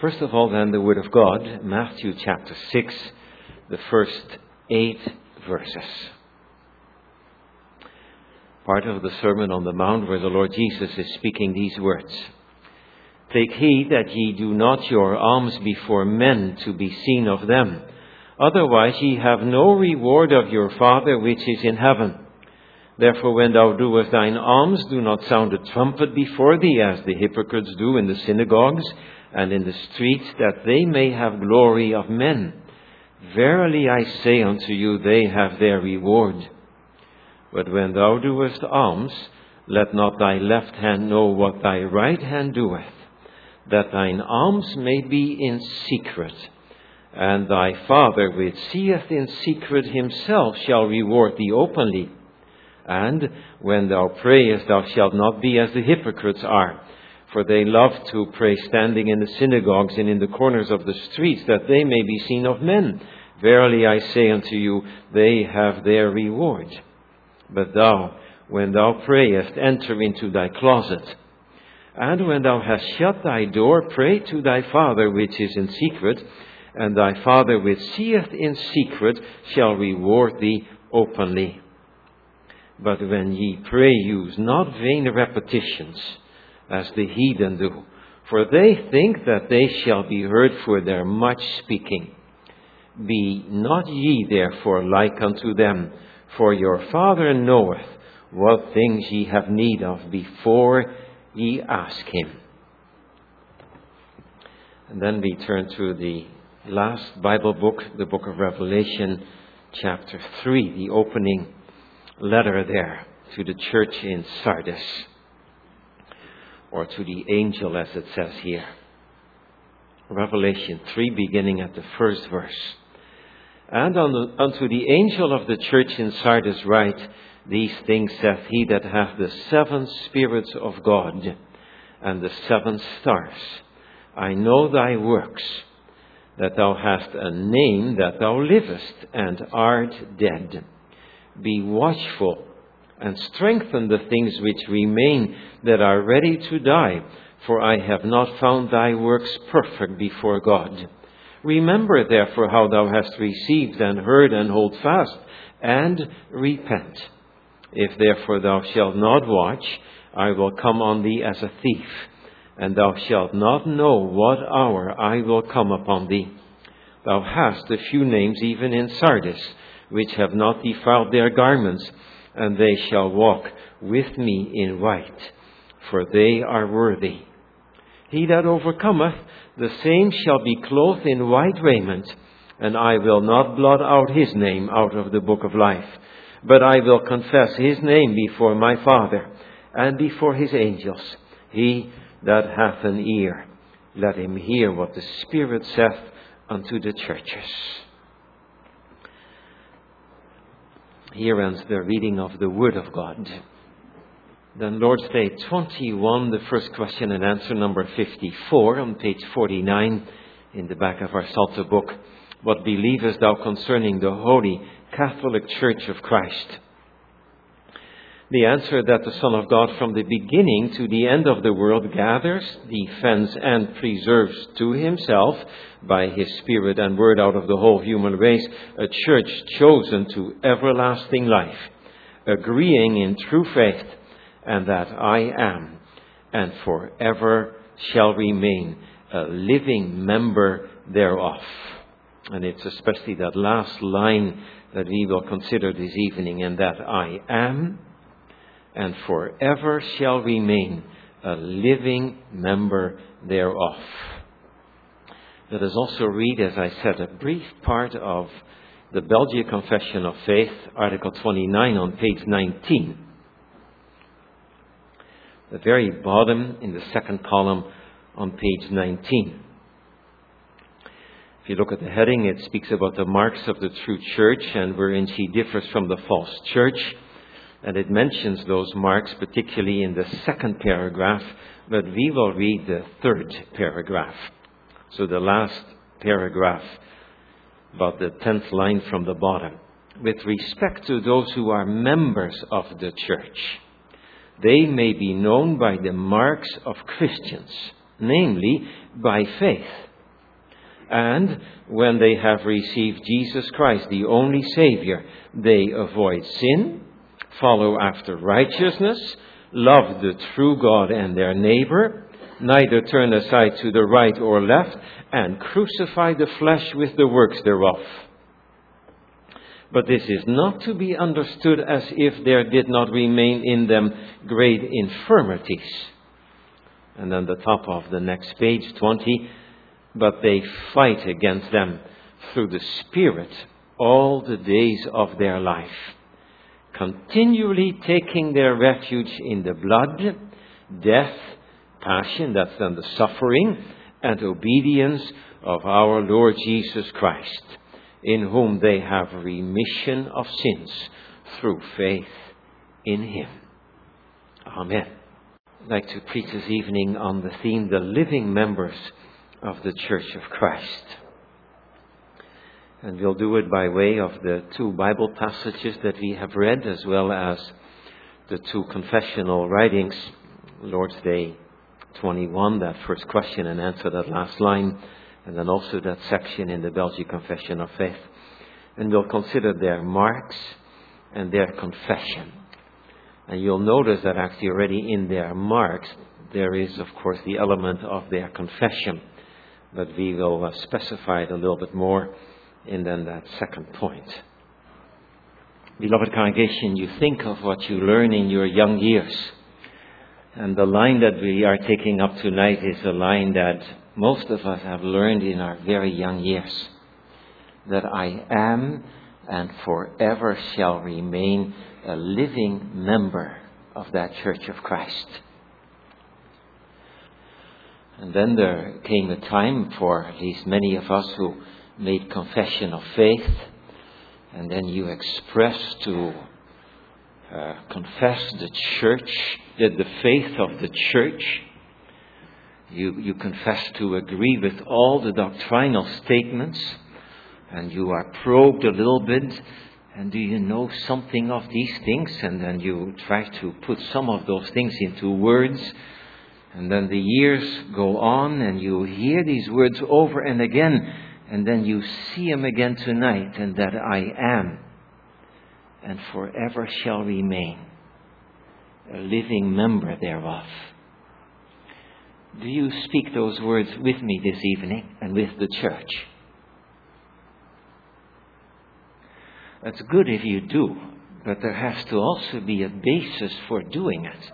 First of all, then, the Word of God, Matthew chapter 6, the first 8 verses. Part of the Sermon on the Mount where the Lord Jesus is speaking these words. Take heed that ye do not your alms before men to be seen of them. Otherwise ye have no reward of your Father which is in heaven. Therefore when thou doest thine alms, do not sound a trumpet before thee, as the hypocrites do in the synagogues and in the streets, that they may have glory of men. Verily I say unto you, they have their reward. But when thou doest alms, let not thy left hand know what thy right hand doeth, that thine alms may be in secret. And thy Father which seeth in secret himself shall reward thee openly. And when thou prayest, thou shalt not be as the hypocrites are, for they love to pray standing in the synagogues and in the corners of the streets, that they may be seen of men. Verily I say unto you, they have their reward. But thou, when thou prayest, enter into thy closet. And when thou hast shut thy door, pray to thy Father which is in secret, and thy Father which seeth in secret shall reward thee openly. But when ye pray, use not vain repetitions, as the heathen do, for they think that they shall be heard for their much speaking. Be not ye therefore like unto them, for your Father knoweth what things ye have need of before ye ask him. And then we turn to the last Bible book, the book of Revelation, chapter 3, the opening letter there to the church in Sardis, or to the angel as it says here. Revelation 3, beginning at the first verse. And unto the angel of the church in Sardis write, These things saith he that hath the 7 spirits of God and the 7 stars. I know thy works, that thou hast a name, that thou livest and art dead. Be watchful and strengthen the things which remain that are ready to die, for I have not found thy works perfect before God. Remember therefore how thou hast received and heard, and hold fast, and repent. If therefore thou shalt not watch, I will come on thee as a thief, and thou shalt not know what hour I will come upon thee. Thou hast a few names even in Sardis, which have not defiled their garments, and they shall walk with me in white, for they are worthy. He that overcometh, the same shall be clothed in white raiment, and I will not blot out his name out of the book of life, but I will confess his name before my Father and before his angels. He that hath an ear, let him hear what the Spirit saith unto the churches. Here ends the reading of the Word of God. Then Lord's Day 21, the first question and answer, number 54, on page 49 in the back of our Psalter book. What believest thou concerning the Holy Catholic Church of Christ? The answer that the Son of God from the beginning to the end of the world gathers, defends, and preserves to himself by his Spirit and Word out of the whole human race a church chosen to everlasting life, agreeing in true faith, and that I am and forever shall remain a living member thereof. And it's especially that last line that we will consider this evening, and that I am and forever shall remain a living member thereof. Let us also read, as I said, a brief part of the Belgian Confession of Faith, Article 29 on page 19. The very bottom in the second column on page 19. If you look at the heading, it speaks about the marks of the true church and wherein she differs from the false church. And it mentions those marks particularly in the second paragraph, but we will read the third paragraph. So the last paragraph, about the 10th line from the bottom. With respect to those who are members of the church, they may be known by the marks of Christians, namely by faith, And when they have received Jesus Christ, the only Savior, they avoid sin, follow after righteousness, love the true God and their neighbor, neither turn aside to the right or left, and crucify the flesh with the works thereof. But this is not to be understood as if there did not remain in them great infirmities. And on the top of the next page, 20, but they fight against them through the Spirit all the days of their life, continually taking their refuge in the blood, death, passion, that's then the suffering, and obedience of our Lord Jesus Christ, in whom they have remission of sins through faith in Him. Amen. I'd like to preach this evening on the theme, the living members of the Church of Christ. And we'll do it by way of the two Bible passages that we have read, as well as the two confessional writings, Lord's Day 21, that first question and answer, that last line, and then also that section in the Belgian Confession of Faith. And we'll consider their marks and their confession. And you'll notice that actually already in their marks, there is, of course, the element of their confession. But we will specify it a little bit more in then that second point. Beloved congregation, you think of what you learn in your young years. And the line that we are taking up tonight is a line that most of us have learned in our very young years. That I am and forever shall remain a living member of that Church of Christ. And then there came a time for at least many of us who made confession of faith, and then you expressed to confess the church, the faith of the church. You confess to agree with all the doctrinal statements, and you are probed a little bit, and do you know something of these things? And then you try to put some of those things into words, and then the years go on, and you hear these words over and again, and then you see them again tonight, and that I am and forever shall remain a living member thereof. Do you speak those words with me this evening and with the church? That's good if you do, but there has to also be a basis for doing it.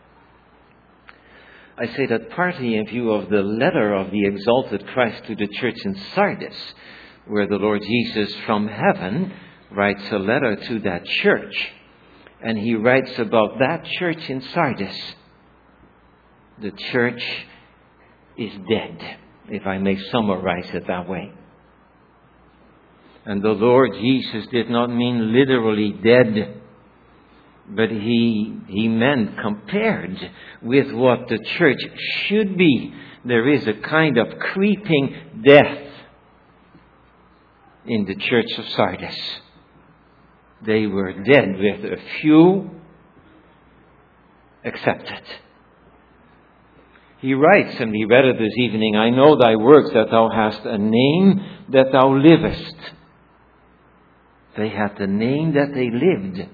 I say that partly in view of the letter of the exalted Christ to the church in Sardis, where the Lord Jesus from heaven writes a letter to that church. And he writes about that church in Sardis. The church is dead, if I may summarize it that way. And the Lord Jesus did not mean literally dead, but he meant compared with what the church should be. There is a kind of creeping death in the church of Sardis. They were dead with a few accepted. He writes, and we read it this evening, I know thy works, that thou hast a name, that thou livest. They had the name that they lived.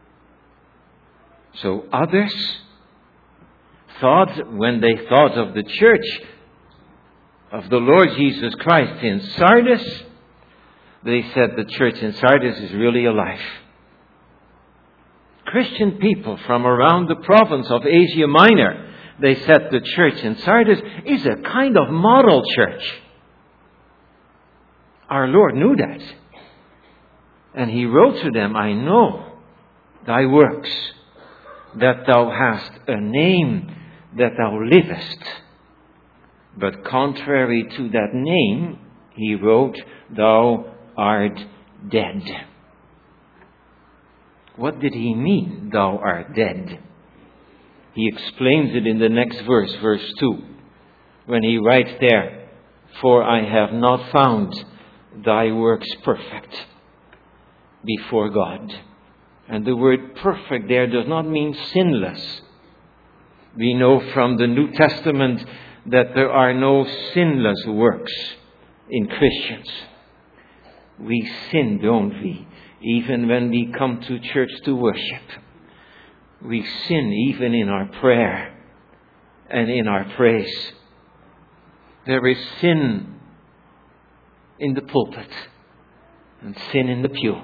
So others thought, when they thought of the church of the Lord Jesus Christ in Sardis, they said the church in Sardis is really alive. Christian people from around the province of Asia Minor, they said the church in Sardis is a kind of model church. Our Lord knew that. And he wrote to them, I know thy works, that thou hast a name, that thou livest. But contrary to that name, he wrote, thou art dead. What did he mean, thou art dead? He explains it in the next verse, verse 2, when he writes there, for I have not found thy works perfect before God. And the word perfect there does not mean sinless. We know from the New Testament that there are no sinless works. in Christians. We sin, don't we? Even when we come to church to worship. We sin even in our prayer and in our praise. There is sin in the pulpit and sin in the pew.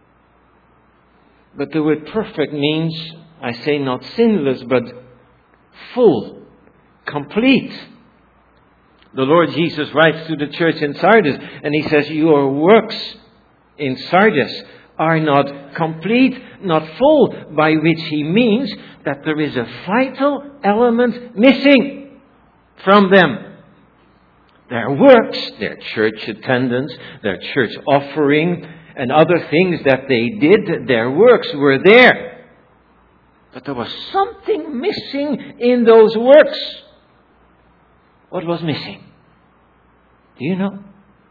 But the word perfect means, I say not sinless, but full, complete. The Lord Jesus writes to the church in Sardis, and he says, your works in Sardis are not complete, not full, by which he means that there is a vital element missing from them. Their works, their church attendance, their church offering, and other things that they did, their works were there. But there was something missing in those works. What was missing? Do you know?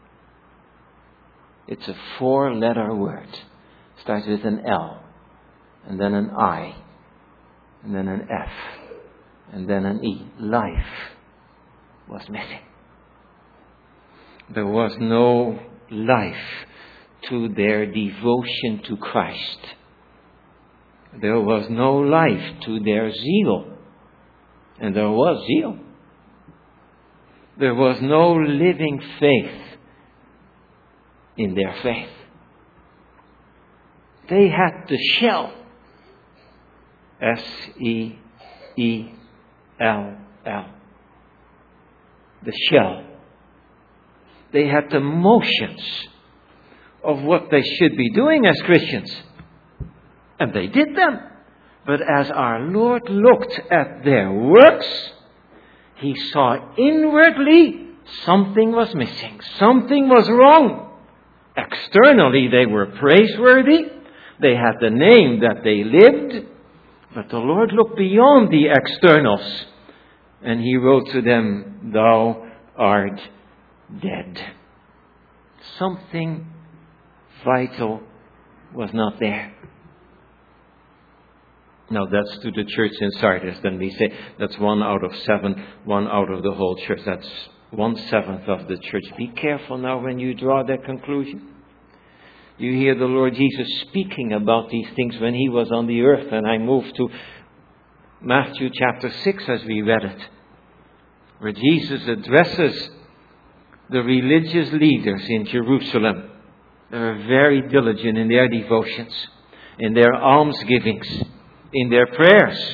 It's a 4-letter word. It starts with an L, and then an I, and then an F, and then an E. Life was missing. There was no life to their devotion to Christ. There was no life to their zeal. And there was zeal. There was no living faith in their faith. They had the shell. S-E-E-L-L. The shell. They had the motions of what they should be doing as Christians. And they did them. But as our Lord looked at their works, He saw inwardly something was missing. Something was wrong. Externally they were praiseworthy. They had the name that they lived. But the Lord looked beyond the externals. And He wrote to them, "Thou art dead." Something vital was not there. Now that's to the church in Sardis. Then we say that's 1 out of 7, 1 out of the whole church. That's 1/7 of the church. Be careful now when you draw that conclusion. You hear the Lord Jesus speaking about these things when He was on the earth. And I moved to Matthew chapter 6 as we read it, where Jesus addresses the religious leaders in Jerusalem. They were very diligent in their devotions, in their almsgivings, in their prayers.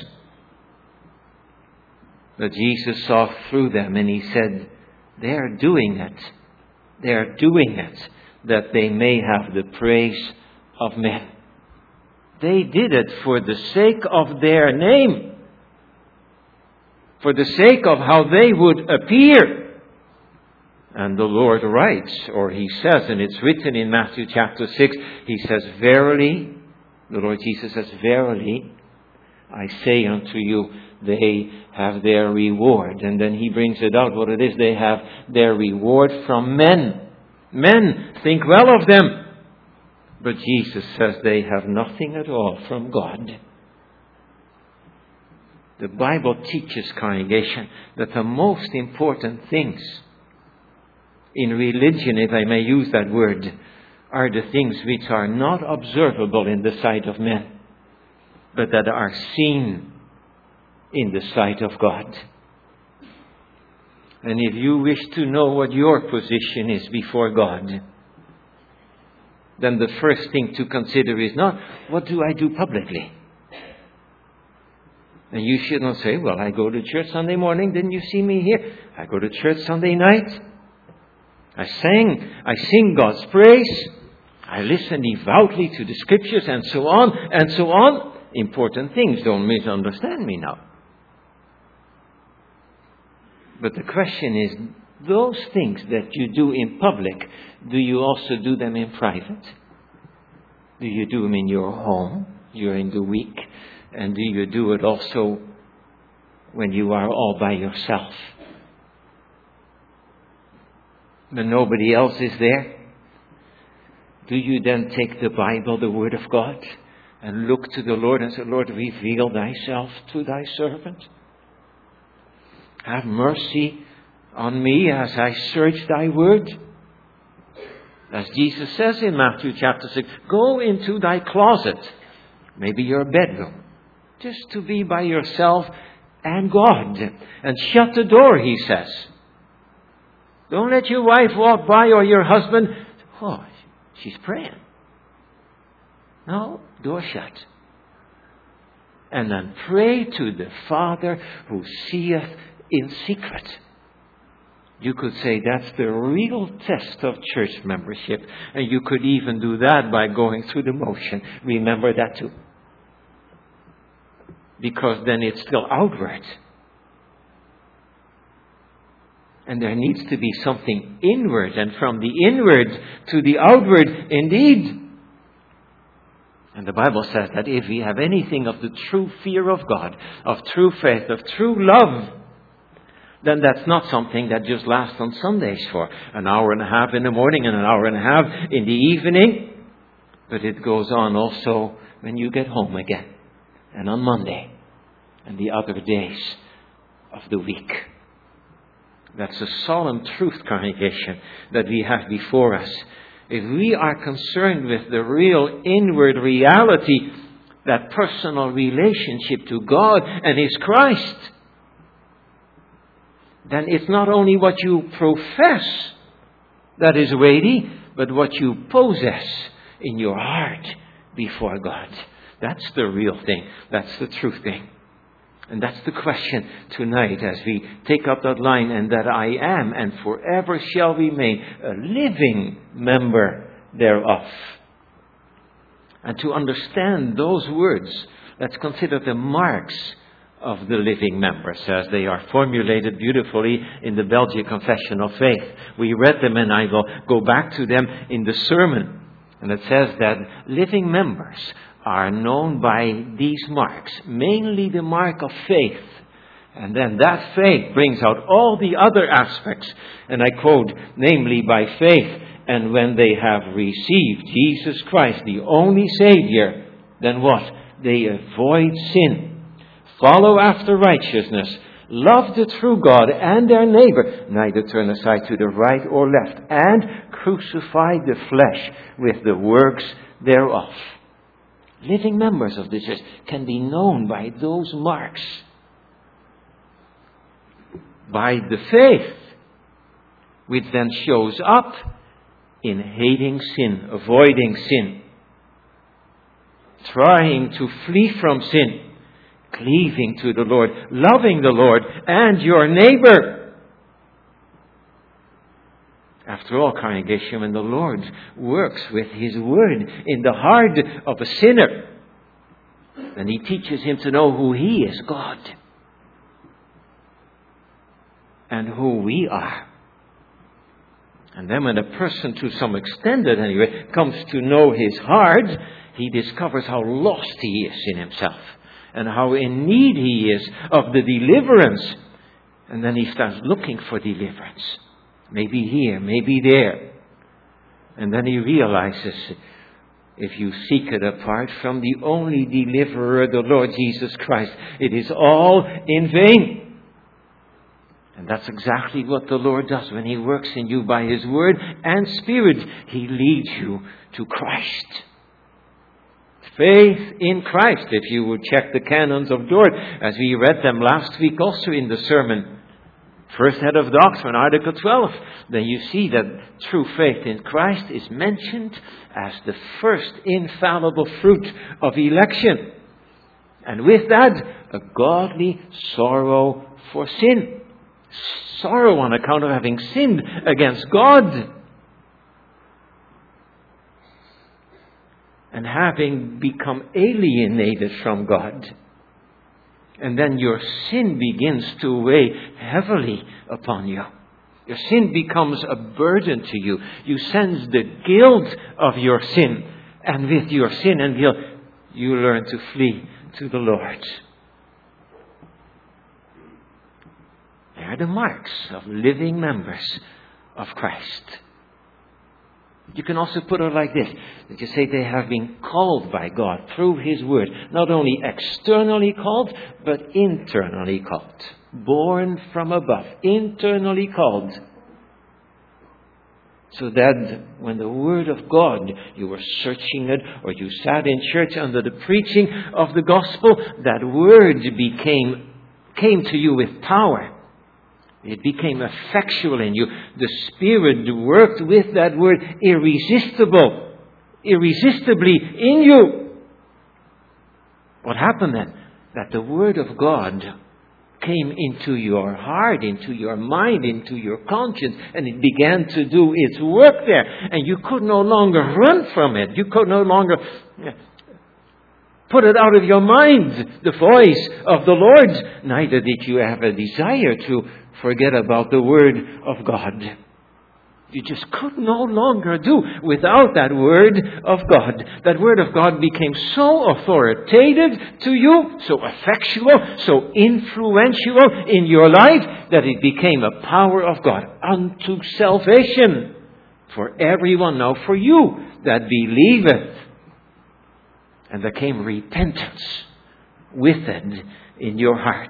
But Jesus saw through them and He said, they are doing it. They are doing it that they may have the praise of men. They did it for the sake of their name. For the sake of how they would appear. And the Lord writes, or He says, and it's written in Matthew chapter 6, He says, verily, the Lord Jesus says, verily, I say unto you, they have their reward. And then He brings it out what it is. They have their reward from men. Men think well of them. But Jesus says they have nothing at all from God. The Bible teaches, congregation, that the most important things in religion, if I may use that word, are the things which are not observable in the sight of men, but that are seen in the sight of God. And if you wish to know what your position is before God, then the first thing to consider is not, what do I do publicly? And you should not say, well, I go to church Sunday morning, didn't you see me here? I go to church Sunday night. I sing God's praise. I listen devoutly to the scriptures and so on and so on. Important things, don't misunderstand me now. But the question is, those things that you do in public, do you also do them in private? Do you do them in your home during the week? And do you do it also when you are all by yourself? When nobody else is there? Do you then take the Bible, the Word of God, and look to the Lord and say, Lord, reveal Thyself to Thy servant? Have mercy on me as I search Thy Word. As Jesus says in Matthew chapter 6, go into thy closet, maybe your bedroom, just to be by yourself and God. And shut the door, he says. Don't let your wife walk by or your husband. Oh, she's praying. No, door shut. And then pray to the Father who seeth in secret. You could say that's the real test of church membership. And you could even do that by going through the motion. Remember that too. Because then it's still outward. And there needs to be something inward. And from the inward to the outward, indeed. And the Bible says that if we have anything of the true fear of God, of true faith, of true love, then that's not something that just lasts on Sundays for an hour and a half in the morning and an hour and a half in the evening. But it goes on also when you get home again. And on Monday. And the other days of the week. That's a solemn truth, congregation, that we have before us. If we are concerned with the real inward reality, that personal relationship to God and His Christ, then it's not only what you profess that is weighty, but what you possess in your heart before God. That's the real thing. That's the true thing. And that's the question tonight as we take up that line, and that I am and forever shall remain a living member thereof. And to understand those words, let's consider the marks of the living members as they are formulated beautifully in the Belgian Confession of Faith. We read them, and I will go back to them in the sermon. And it says that living members are known by these marks, mainly the mark of faith. And then that faith brings out all the other aspects. And I quote, namely by faith, and when they have received Jesus Christ, the only Savior, then what? They avoid sin, follow after righteousness, love the true God and their neighbor, neither turn aside to the right or left, and crucify the flesh with the works thereof. Living members of the church can be known by those marks. By the faith, which then shows up in hating sin, avoiding sin, trying to flee from sin, cleaving to the Lord, loving the Lord and your neighbor. After all, congregation, when the Lord works with His Word in the heart of a sinner, then He teaches him to know who He is, God, and who we are. And then when a person, to some extent at any rate, comes to know his heart, he discovers how lost he is in himself, and how in need he is of the deliverance. And then he starts looking for deliverance. Maybe here, maybe there. And then he realizes, if you seek it apart from the only deliverer, the Lord Jesus Christ, it is all in vain. And that's exactly what the Lord does when He works in you by His Word and Spirit. He leads you to Christ. Faith in Christ, if you would check the canons of Dort, as we read them last week also in the sermon. First head of doctrine, Article 12. Then you see that true faith in Christ is mentioned as the first infallible fruit of election. And with that, a godly sorrow for sin. Sorrow on account of having sinned against God. And having become alienated from God. And then your sin begins to weigh heavily upon you. Your sin becomes a burden to you. You sense the guilt of your sin. And with your sin and guilt, you learn to flee to the Lord. They are the marks of living members of Christ. You can also put it like this. That you say they have been called by God through His Word. Not only externally called, but internally called. Born from above. Internally called. So that when the Word of God, you were searching it, or you sat in church under the preaching of the gospel, that Word came to you with power. It became effectual in you. The Spirit worked with that Word irresistibly in you. What happened then? That the Word of God came into your heart, into your mind, into your conscience, and it began to do its work there. And you could no longer run from it. You could no longer put it out of your mind, the voice of the Lord. Neither did you have a desire to forget about the Word of God. You just could no longer do without that Word of God. That Word of God became so authoritative to you, so effectual, so influential in your life, that it became a power of God unto salvation for everyone. Now for you that believeth. And there came repentance with it in your heart.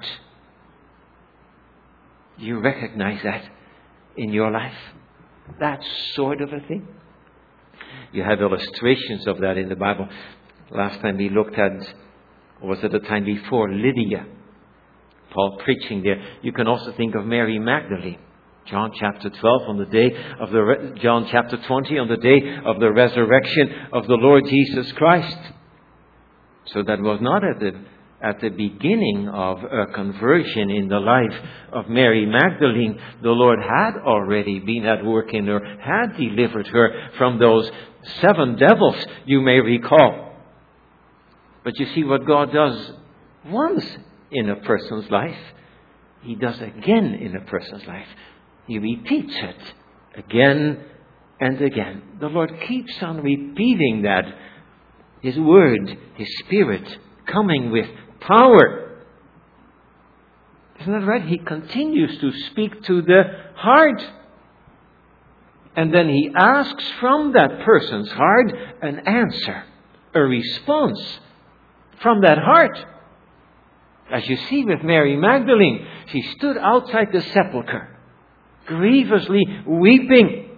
Do you recognize that in your life? That sort of a thing. You have illustrations of that in the Bible. Last time we looked at, or was it the time before, Lydia. Paul preaching there. You can also think of Mary Magdalene. John chapter 12 on the day of John chapter 20 on the day of the resurrection of the Lord Jesus Christ. So that was not at the beginning of a conversion in the life of Mary Magdalene. The Lord had already been at work in her, had delivered her from those 7 devils, you may recall. But you see what God does once in a person's life, He does again in a person's life. He repeats it again and again. The Lord keeps on repeating that. His Word, His Spirit coming with power. Isn't that right? He continues to speak to the heart. And then He asks from that person's heart an answer, a response from that heart. As you see with Mary Magdalene, she stood outside the sepulchre, grievously weeping.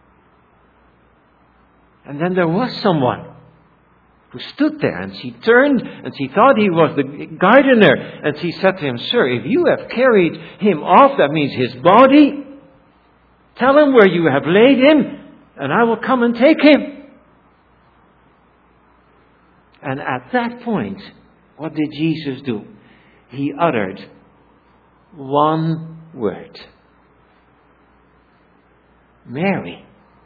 And then there was someone who stood there, and she turned, and she thought he was the gardener, and she said to him, "Sir, if you have carried him off, that means his body, tell him where you have laid him, and I will come and take him." And at that point, what did Jesus do? He uttered one word. Mary.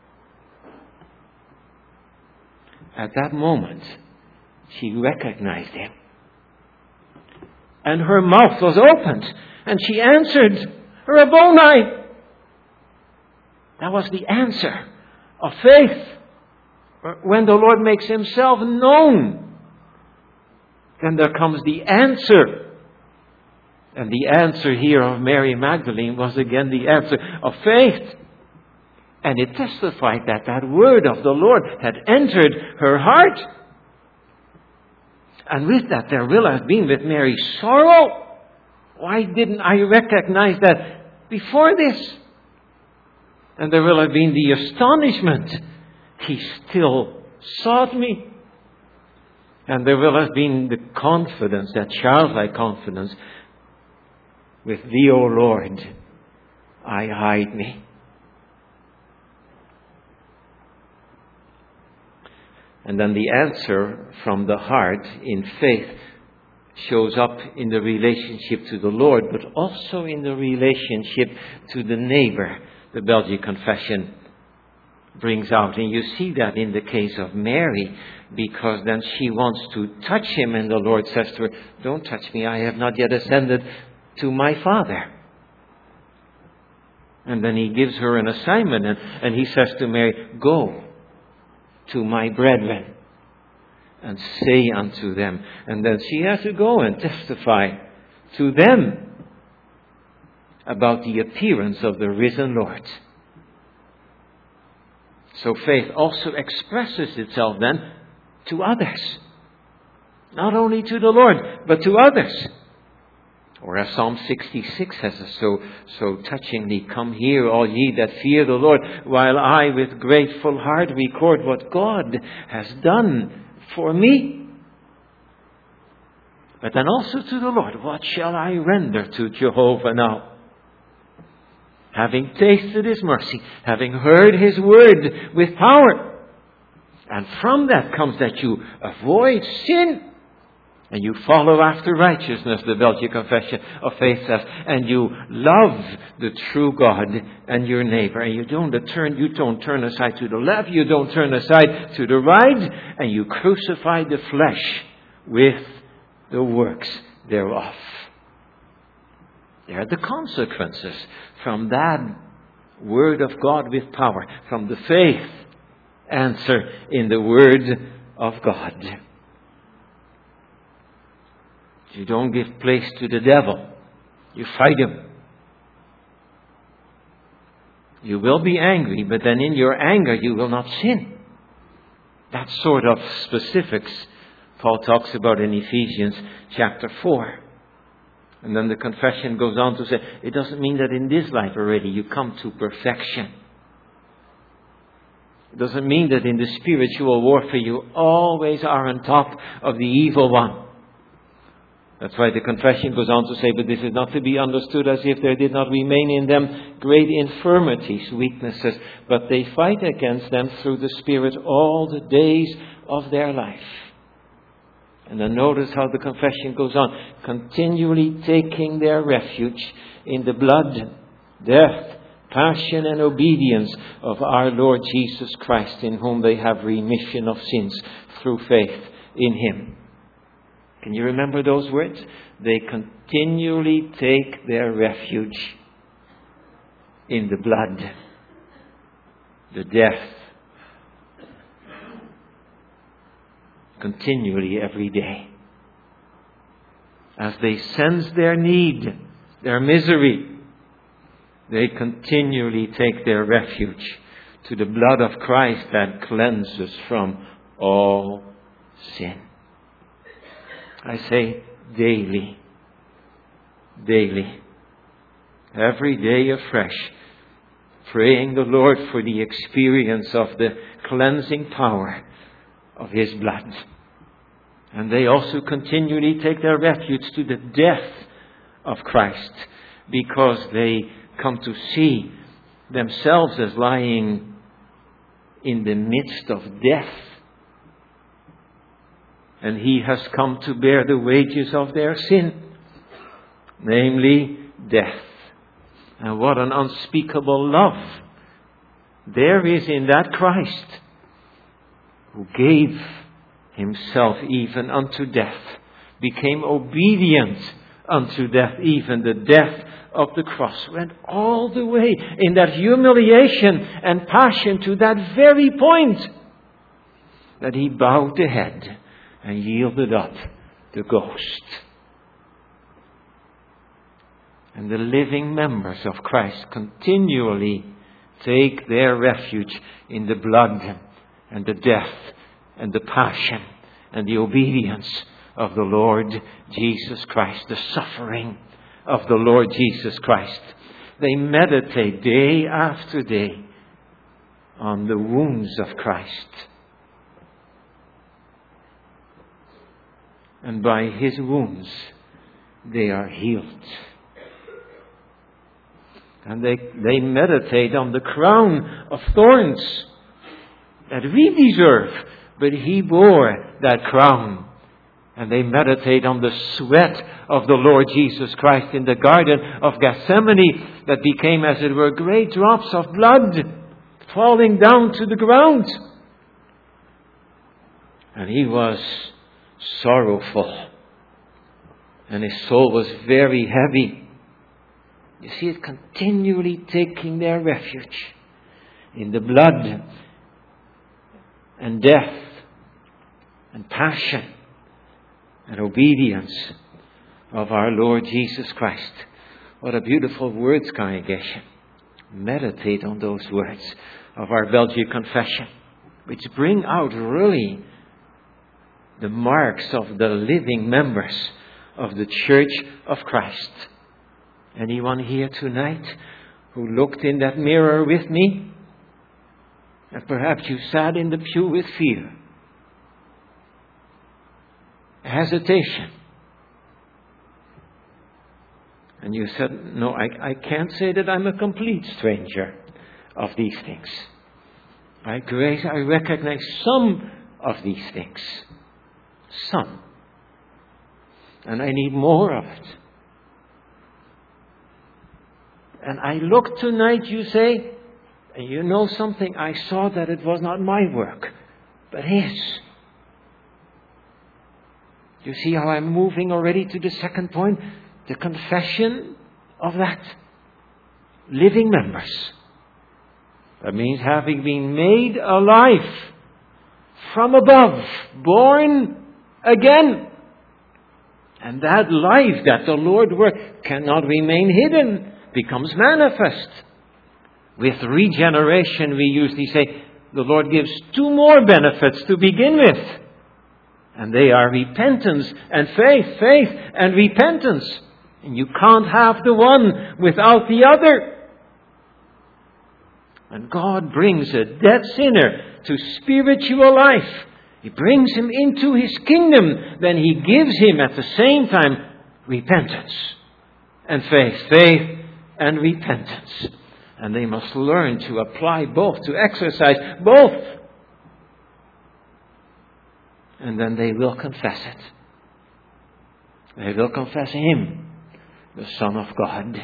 At that moment, she recognized Him. And her mouth was opened, and she answered, "Rabboni." That was the answer of faith. When the Lord makes Himself known, then there comes the answer. And the answer here of Mary Magdalene was again the answer of faith. And it testified that that word of the Lord had entered her heart. And with that, there will have been with Mary sorrow. Why didn't I recognize that before this? And there will have been the astonishment. He still sought me. And there will have been the confidence, that childlike confidence. With Thee, O Lord, I hide me. And then the answer from the heart in faith shows up in the relationship to the Lord, but also in the relationship to the neighbor, the Belgian Confession brings out. And you see that in the case of Mary, because then she wants to touch Him, and the Lord says to her, "Don't touch me, I have not yet ascended to my Father." And then He gives her an assignment, and He says to Mary, "Go to my brethren and say unto them." And then she has to go and testify to them about the appearance of the risen Lord. So faith also expresses itself then to others. Not only to the Lord, but to others. Or as Psalm 66 says so touchingly, "Come here, all ye that fear the Lord, while I with grateful heart record what God has done for me." But then also to the Lord, "What shall I render to Jehovah now? Having tasted His mercy, having heard His word with power." And from that comes that you avoid sin. And you follow after righteousness, the Belgian Confession of Faith says. And you love the true God and your neighbor. And you don't turn aside to the left. You don't turn aside to the right. And you crucify the flesh with the works thereof. There are the consequences from that word of God with power. From the faith answer in the word of God. You don't give place to the devil. You fight him. You will be angry, but then in your anger you will not sin. That sort of specifics Paul talks about in Ephesians chapter 4. And then the confession goes on to say, it doesn't mean that in this life already you come to perfection. It doesn't mean that in the spiritual warfare you always are on top of the evil one. That's why the confession goes on to say, "But this is not to be understood as if there did not remain in them great infirmities, weaknesses, but they fight against them through the Spirit all the days of their life." And then notice how the confession goes on, continually taking their refuge in the blood, death, passion and obedience of our Lord Jesus Christ, in whom they have remission of sins through faith in Him. Can you remember those words? They continually take their refuge in the blood, the death, continually every day. As they sense their need, their misery, they continually take their refuge to the blood of Christ that cleanses from all sin. I say daily, every day afresh, praying the Lord for the experience of the cleansing power of His blood. And they also continually take their refuge to the death of Christ, because they come to see themselves as lying in the midst of death. And He has come to bear the wages of their sin, namely death. And what an unspeakable love there is in that Christ, who gave Himself even unto death, became obedient unto death, even the death of the cross, went all the way in that humiliation and passion to that very point that He bowed the head and yielded up the ghost. And the living members of Christ continually take their refuge in the blood and the death and the passion and the obedience of the Lord Jesus Christ, the suffering of the Lord Jesus Christ. They meditate day after day on the wounds of Christ. And by His wounds, they are healed. And they meditate on the crown of thorns that we deserve, but He bore that crown. And they meditate on the sweat of the Lord Jesus Christ in the Garden of Gethsemane that became, as it were, great drops of blood falling down to the ground. And He was sorrowful, and His soul was very heavy. You see it continually taking their refuge in the blood and death and passion and obedience of our Lord Jesus Christ. What a beautiful words, congregation. Meditate on those words of our Belgian Confession, which bring out really the marks of the living members of the church of Christ. Anyone here tonight who looked in that mirror with me? And perhaps you sat in the pew with fear, hesitation. And you said, no, I can't say that I'm a complete stranger of these things. By grace, I recognize some of these things. Some. And I need more of it. And I look tonight, you say, and you know something, I saw that it was not my work, but His. You see how I'm moving already to the second point? The confession of that. Living members. That means having been made alive from above, born again. And that life that the Lord worked cannot remain hidden, becomes manifest. With regeneration, we usually say, the Lord gives two more benefits to begin with. And they are repentance and faith, faith and repentance. And you can't have the one without the other. And God brings a dead sinner to spiritual life. He brings him into His kingdom. Then He gives him at the same time repentance and faith, faith and repentance. And they must learn to apply both, to exercise both. And then they will confess it. They will confess Him, the Son of God.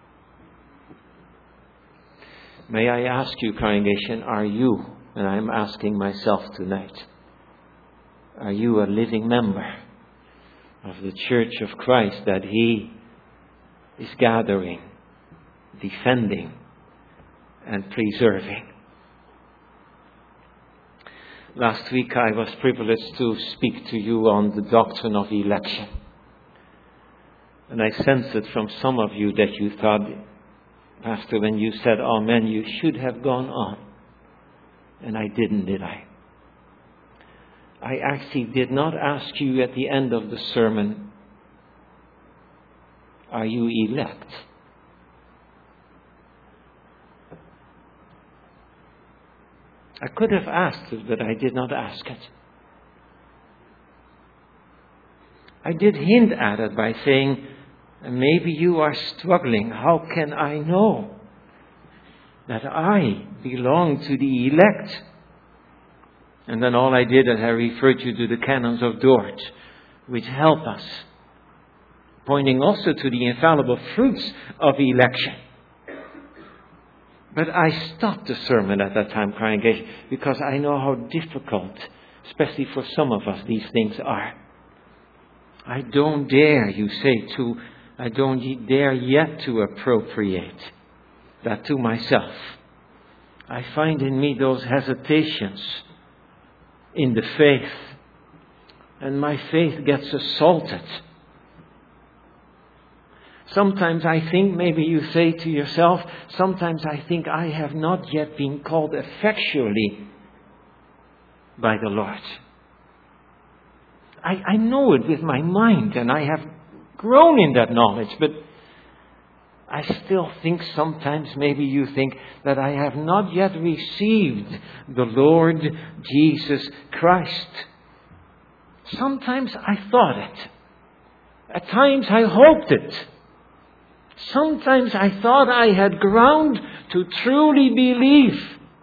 May I ask you, congregation, are you, and I'm asking myself tonight, are you a living member of the Church of Christ that He is gathering, defending, and preserving? Last week I was privileged to speak to you on the doctrine of election. And I sensed it from some of you that you thought, Pastor, when you said amen, you should have gone on. And I didn't, did I? I actually did not ask you at the end of the sermon, are you elect? I could have asked it, but I did not ask it. I did hint at it by saying, maybe you are struggling. How can I know that I belong to the elect? And then all I did is I referred you to the canons of Dort, which help us, pointing also to the infallible fruits of election. But I stopped the sermon at that time, congregation, because I know how difficult, especially for some of us, these things are. I don't dare, you say, I don't dare yet to appropriate that to myself. I find in me those hesitations in the faith, and my faith gets assaulted. Sometimes I think, maybe you say to yourself, sometimes I think I have not yet been called effectually by the Lord. I know it with my mind, and I have grown in that knowledge, but I still think sometimes, maybe you think, that I have not yet received the Lord Jesus Christ. Sometimes I thought it. At times I hoped it. Sometimes I thought I had ground to truly believe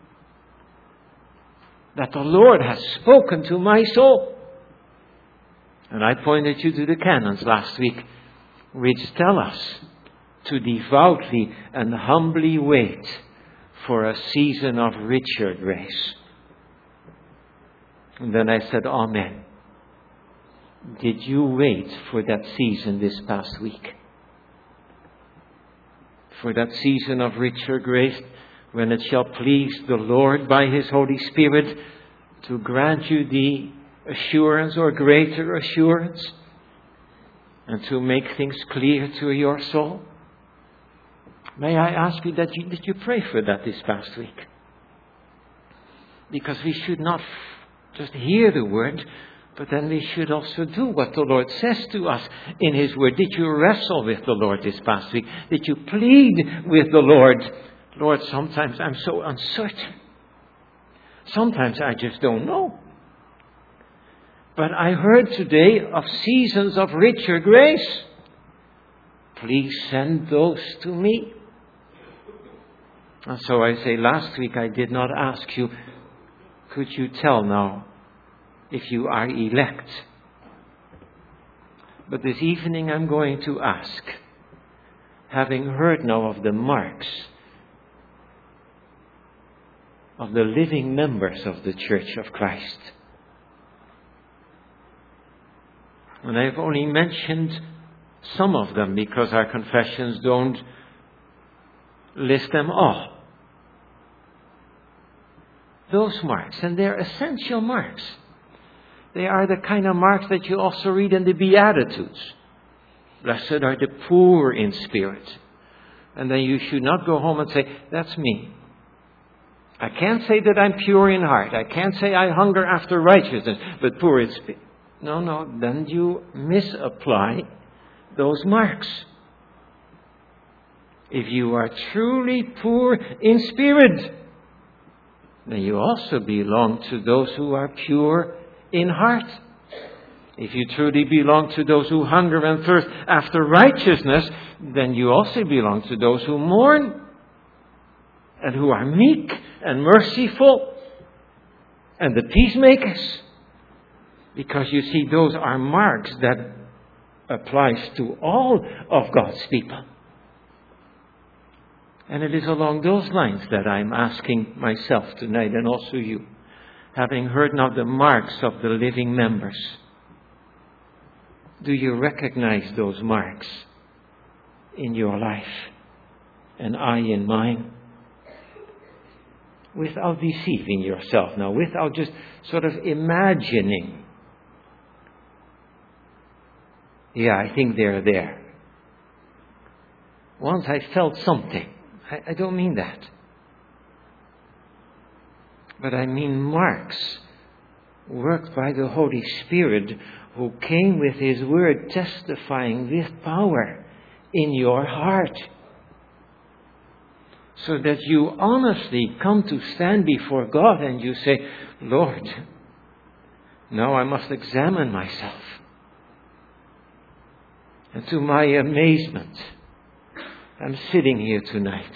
that the Lord has spoken to my soul. And I pointed you to the canons last week, which tell us to devoutly and humbly wait for a season of richer grace. And then I said, Amen. Did you wait for that season this past week? For that season of richer grace, when it shall please the Lord by His Holy Spirit to grant you the assurance or greater assurance, and to make things clear to your soul? May I ask you, did you pray for that this past week? Because we should not just hear the word, But then we should also do what the Lord says to us in His Word. Did you wrestle with the Lord this past week? Did you plead with the Lord? Lord, sometimes I'm so uncertain. Sometimes I just don't know. But I heard today of seasons of richer grace. Please send those to me. And so I say, last week I did not ask you, could you tell now if you are elect? But this evening I'm going to ask, having heard now of the marks of the living members of the Church of Christ. And I've only mentioned some of them because our confessions don't list them all. Those marks, and they're essential marks. They are the kind of marks that you also read in the Beatitudes. Blessed are the poor in spirit. And then you should not go home and say, that's me. I can't say that I'm pure in heart. I can't say I hunger after righteousness, but poor in spirit. No, then you misapply those marks. If you are truly poor in spirit, then you also belong to those who are pure in heart. If you truly belong to those who hunger and thirst after righteousness, then you also belong to those who mourn and who are meek and merciful and the peacemakers. Because you see, those are marks that applies to all of God's people. And it is along those lines that I'm asking myself tonight, and also you, having heard now the marks of the living members. Do you recognize those marks in your life and I in mine? Without deceiving yourself now, without just sort of imagining. Yeah, I think they're there. Once I felt something. I don't mean that. But I mean marks worked by the Holy Spirit who came with His Word testifying with power in your heart. So that you honestly come to stand before God and you say, Lord, now I must examine myself. And to my amazement, I'm sitting here tonight.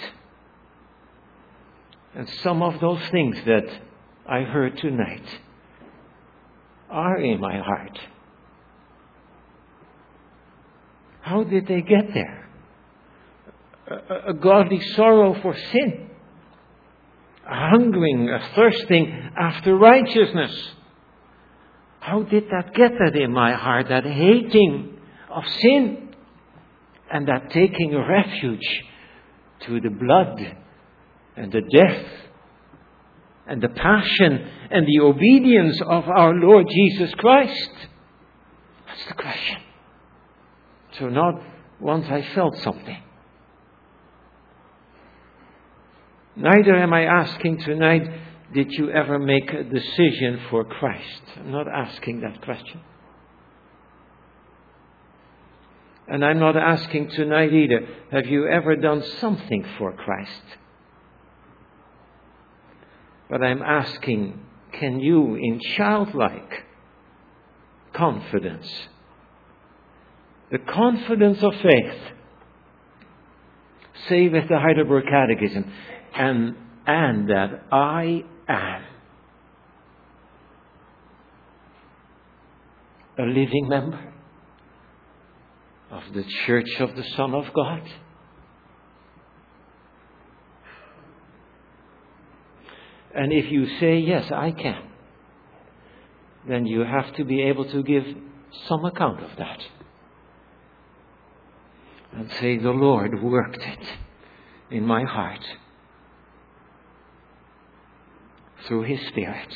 And some of those things that I heard tonight are in my heart. How did they get there? A godly sorrow for sin. A hungering, a thirsting after righteousness. How did that get that in my heart? That hating of sin and that taking refuge to the blood and the death and the passion and the obedience of our Lord Jesus Christ. That's the question. So not once I felt something. Neither am I asking tonight, did you ever make a decision for Christ? I'm not asking that question. And I'm not asking tonight either, have you ever done something for Christ? But I'm asking, can you, in childlike confidence, the confidence of faith, say with the Heidelberg Catechism, and that I am a living member of the Church of the Son of God? And if you say, yes, I can, then you have to be able to give some account of that. And say, the Lord worked it in my heart through His Spirit.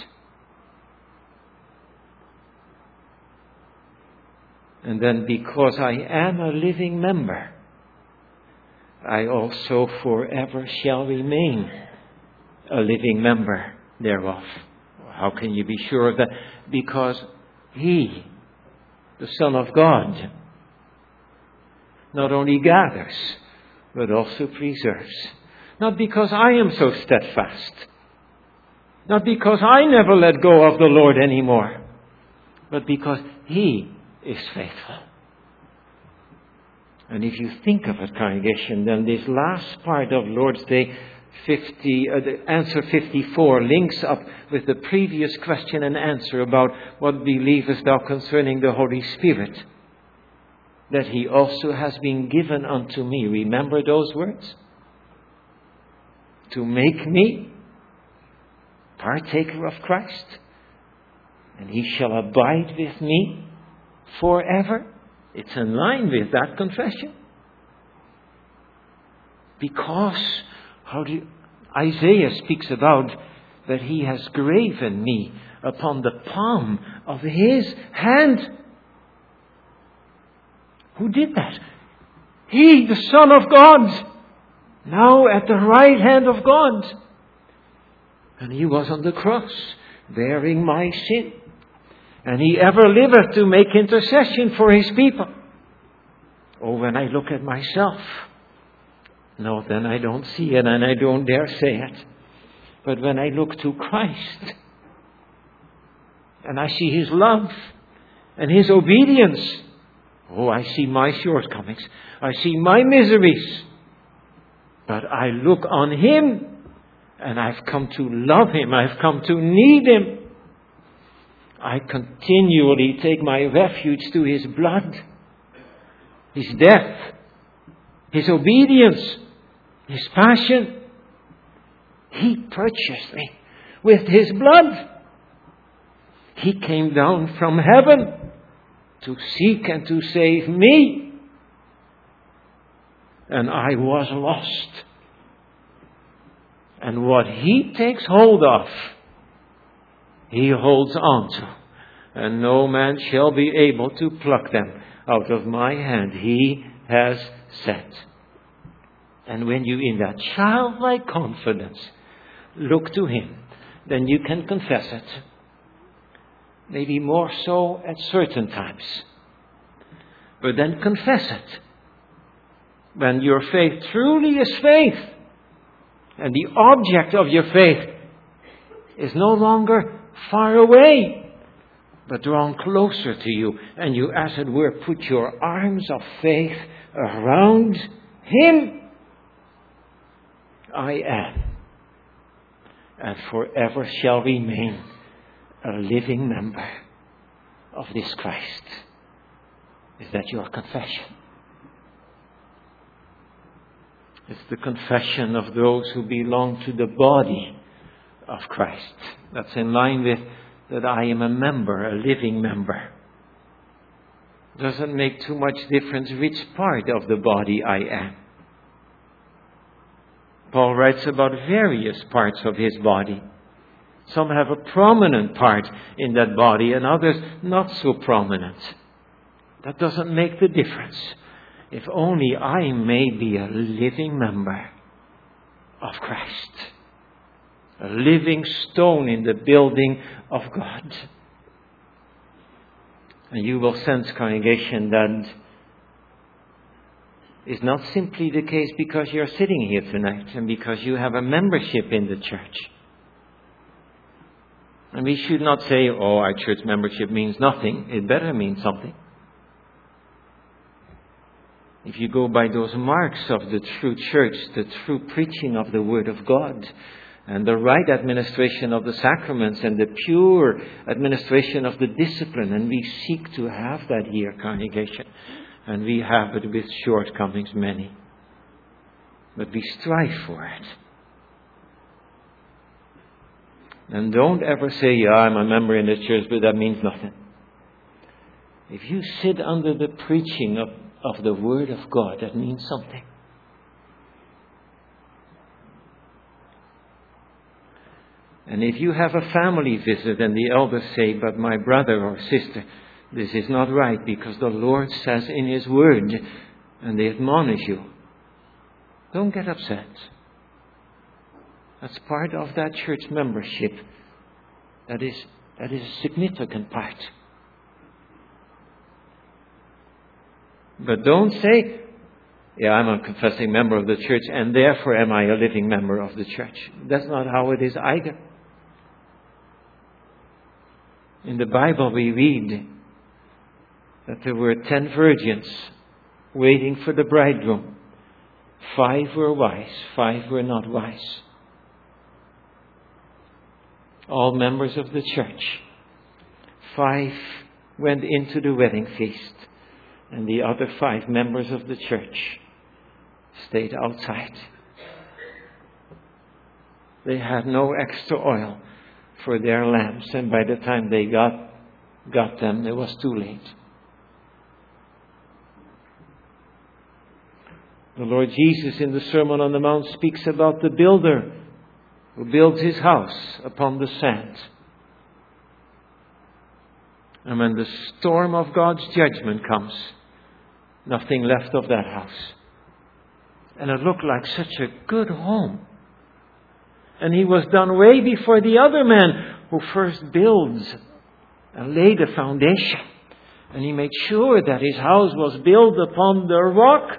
And then because I am a living member, I also forever shall remain a living member thereof. How can you be sure of that? Because He, the Son of God, not only gathers, but also preserves. Not because I am so steadfast, not because I never let go of the Lord anymore, but because He is faithful. And if you think of it, congregation, then this last part of Lord's Day, the answer 54, links up with the previous question and answer about what believest thou concerning the Holy Spirit, that He also has been given unto me. Remember those words? To make me partaker of Christ, and He shall abide with me forever. It's in line with that confession. Because Isaiah speaks about that He has graven me upon the palm of His hand. Who did that? He, the Son of God, now at the right hand of God. And He was on the cross, bearing my sin. And He ever liveth to make intercession for His people. Oh, when I look at myself, no, then I don't see it and I don't dare say it. But when I look to Christ, and I see His love and His obedience, oh, I see my shortcomings. I see my miseries. But I look on Him, and I've come to love Him. I've come to need Him. I continually take my refuge to His blood, His death, His obedience, His passion. He purchased me with His blood. He came down from heaven to seek and to save me. And I was lost. And what He takes hold of, He holds on to. And no man shall be able to pluck them out of my hand. He has said. And when you in that childlike confidence look to Him, then you can confess it. Maybe more so at certain times. But then confess it. When your faith truly is faith, and the object of your faith is no longer far away, but drawn closer to you, and you, as it were, put your arms of faith around Him. I am, and forever shall remain, a living member of this Christ. Is that your confession? It's the confession of those who belong to the body of Christ. That's in line with that I am a member, a living member. Doesn't make too much difference which part of the body I am. Paul writes about various parts of his body. Some have a prominent part in that body and others not so prominent. That doesn't make the difference. If only I may be a living member of Christ. A living stone in the building of God. And you will sense, congregation, that is not simply the case because you're sitting here tonight and because you have a membership in the church. And we should not say, oh, our church membership means nothing. It better mean something. If you go by those marks of the true church, the true preaching of the Word of God, and the right administration of the sacraments, and the pure administration of the discipline, and we seek to have that here, congregation. And we have it with shortcomings many. But we strive for it. And don't ever say, yeah, I'm a member in the church, but that means nothing. If you sit under the preaching of the Word of God, that means something. And if you have a family visit and the elders say, but my brother or sister, this is not right because the Lord says in His Word, and they admonish you, don't get upset. That's part of that church membership. That is a significant part. But don't say, yeah, I'm a confessing member of the church and therefore am I a living member of the church. That's not how it is either. In the Bible we read that there were 10 virgins waiting for the bridegroom. 5 were wise, 5 were not wise. All members of the church. 5 went into the wedding feast, and the other 5 members of the church stayed outside. They had no extra oil for their lamps, and by the time they got them, it was too late. The Lord Jesus in the Sermon on the Mount speaks about the builder who builds his house upon the sand. And when the storm of God's judgment comes, nothing left of that house. And it looked like such a good home. And he was done way before the other man who first builds and laid a foundation. And he made sure that his house was built upon the rock.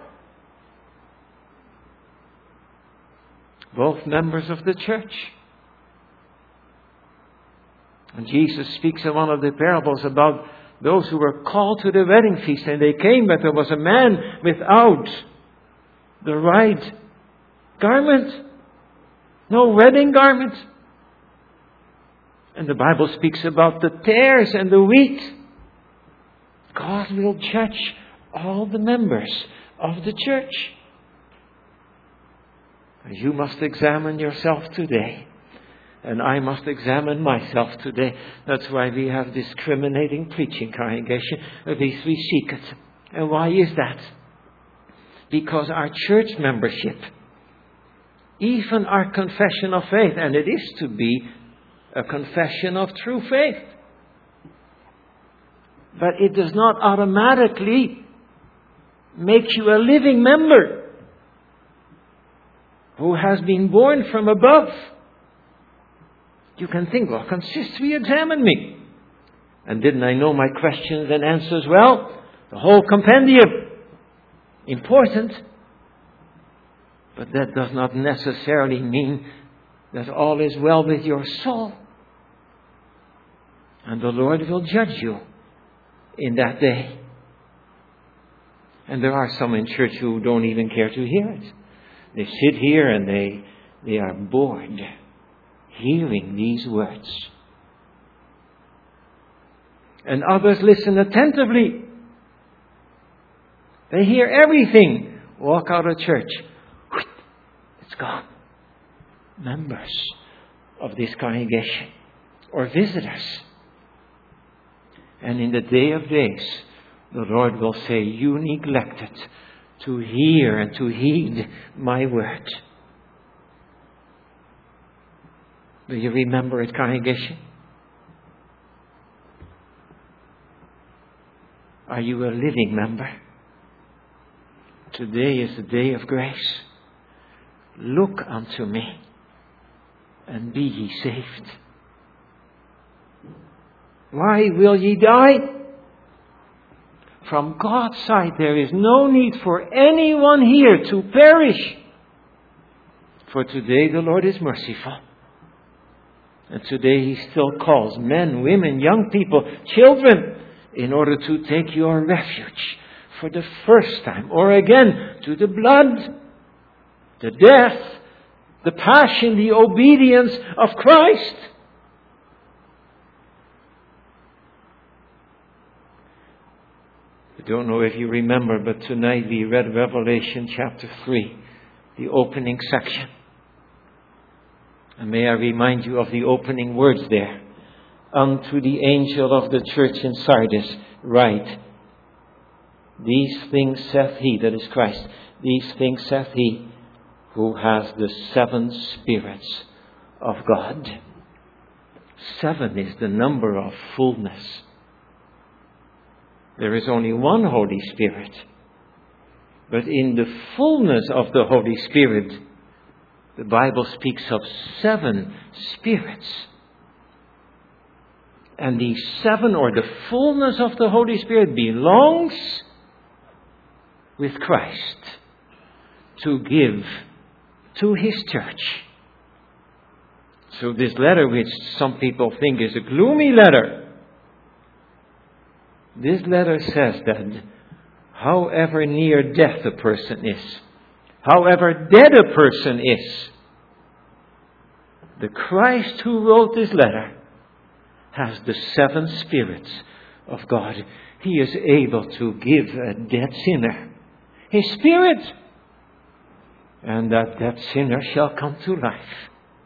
Both members of the church. And Jesus speaks in one of the parables about those who were called to the wedding feast, and they came, but there was a man without the right garment. No wedding garment. And the Bible speaks about the tares and the wheat. God will judge all the members of the church. You must examine yourself today. And I must examine myself today. That's why we have discriminating preaching congregation. At least we seek it. And why is that? Because our church membership, even our confession of faith, and it is to be a confession of true faith, but it does not automatically make you a living member who has been born from above. You can think, well, consistently examine me. And didn't I know my questions and answers well? The whole compendium. Important. But that does not necessarily mean that all is well with your soul. And the Lord will judge you in that day. And there are some in church who don't even care to hear it. They sit here and they are bored hearing these words. And others listen attentively. They hear everything. Walk out of church. It's gone. Members of this congregation or visitors. And in the day of days, the Lord will say, you neglected to hear and to heed my word. Do you remember it, congregation? Are you a living member? Today is the day of grace. Look unto me, and be ye saved. Why will ye die? From God's side, there is no need for anyone here to perish. For today the Lord is merciful. And today He still calls men, women, young people, children, in order to take your refuge for the first time, or again, to the blood, the death, the passion, the obedience of Christ. I don't know if you remember, but tonight we read Revelation chapter 3, the opening section. And may I remind you of the opening words there. Unto the angel of the church in Sardis write, these things saith he, that is Christ, these things saith he who has the 7 spirits of God. 7 is the number of fullness. There is only one Holy Spirit. But in the fullness of the Holy Spirit, the Bible speaks of 7 spirits. And the 7, or the fullness of the Holy Spirit, belongs with Christ to give to His church. So this letter, which some people think is a gloomy letter, this letter says that however near death a person is, however dead a person is, the Christ who wrote this letter has the 7 spirits of God. He is able to give a dead sinner His Spirit, and that sinner shall come to life.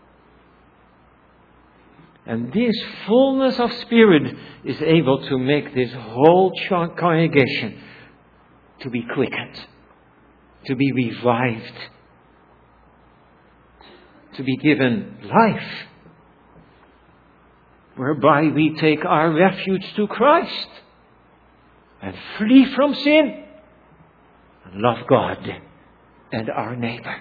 And this fullness of Spirit is able to make this whole congregation to be quickened, to be revived, to be given life, whereby we take our refuge to Christ and flee from sin and love God and our neighbor.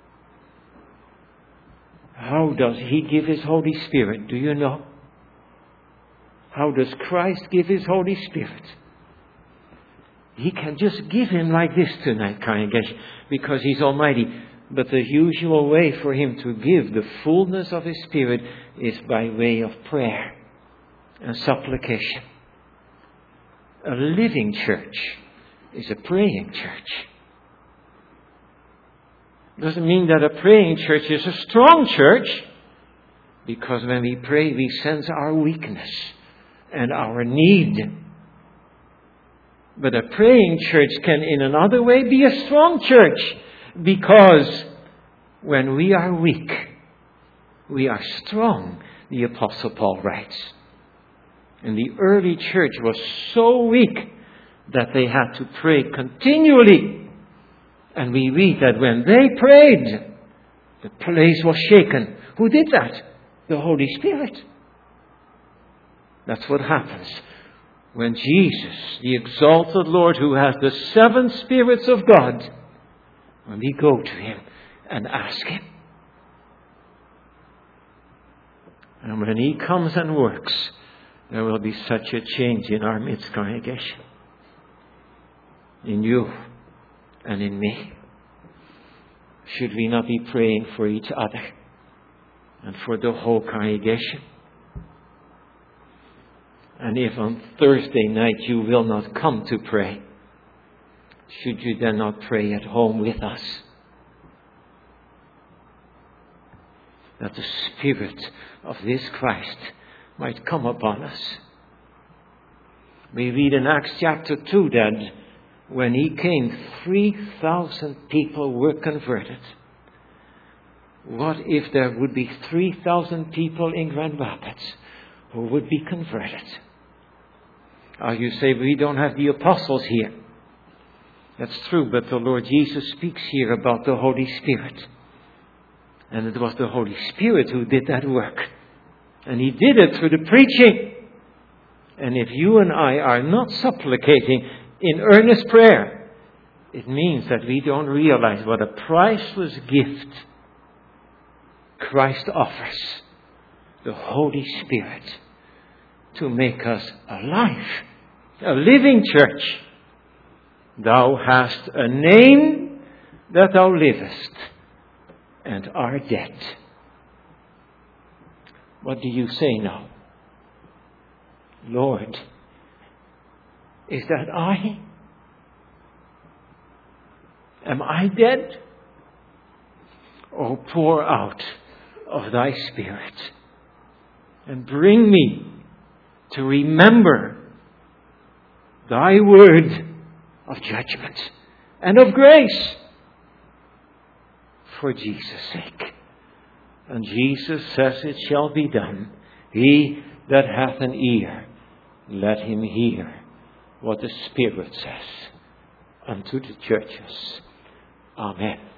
How does He give His Holy Spirit? Do you know? How does Christ give His Holy Spirit? He can just give Him like this tonight, congregation, because He's Almighty. But the usual way for Him to give the fullness of His Spirit is by way of prayer and supplication. A living church is a praying church. Doesn't mean that a praying church is a strong church, because when we pray we sense our weakness and our need. But a praying church can in another way be a strong church, because when we are weak, we are strong, the Apostle Paul writes. And the early church was so weak that they had to pray continually. And we read that when they prayed, the place was shaken. Who did that? The Holy Spirit. That's what happens when Jesus, the exalted Lord who has the 7 spirits of God, when we go to Him and ask Him. And when He comes and works, there will be such a change in our midst, congregation. In you and in me. Should we not be praying for each other and for the whole congregation? And if on Thursday night you will not come to pray, should you then not pray at home with us? That the Spirit of this Christ might come upon us. We read in Acts chapter 2 that when He came, 3,000 people were converted. What if there would be 3,000 people in Grand Rapids who would be converted? You say, we don't have the apostles here. That's true, but the Lord Jesus speaks here about the Holy Spirit. And it was the Holy Spirit who did that work. And He did it through the preaching. And if you and I are not supplicating in earnest prayer, it means that we don't realize what a priceless gift Christ offers, the Holy Spirit, to make us alive, a living church. Thou hast a name that thou livest, and are dead. What do you say now? Lord, is that I? Am I dead? Oh, pour out of Thy Spirit and bring me to remember Thy word of judgment and of grace for Jesus' sake. And Jesus says, it shall be done. He that hath an ear, let him hear what the Spirit says unto the churches. Amen.